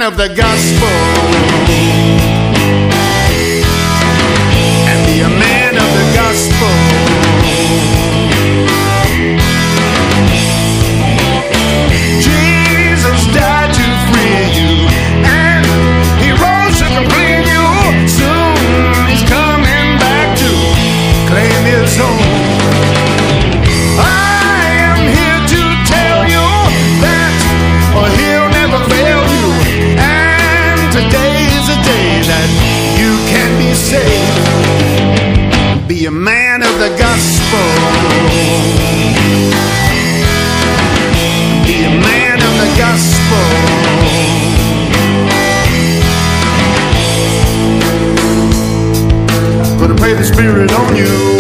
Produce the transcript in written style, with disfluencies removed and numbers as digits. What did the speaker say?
of the gospel. And be a man of the gospel. Jesus died to free you, and he rose to complete you. Soon he's coming back to claim his own. I am here to tell you that he'll never fail you, and today is a day that you can be saved. Be a man of the gospel. Be a man of the gospel. Gonna pray the Spirit on you.